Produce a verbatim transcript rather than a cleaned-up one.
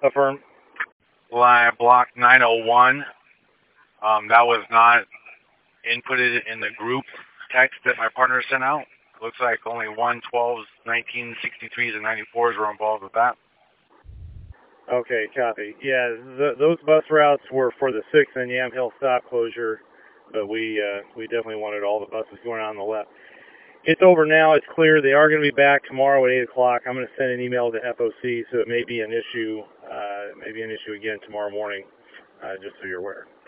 Affirm. Line block nine oh one. Um, that was not inputted in the group text that my partner sent out. Looks like only one, twelves, nineteen sixty-threes, and ninety-fours were involved with that. Okay, copy. Yeah, th those bus routes were for the sixth and Yamhill stop closure, but we uh, we definitely wanted all the buses going on the left. It's over now. It's clear. They are going to be back tomorrow at eight o'clock. I'm going to send an email to F O C, so it may be an issue, uh, maybe an issue again tomorrow morning, uh, just so you're aware.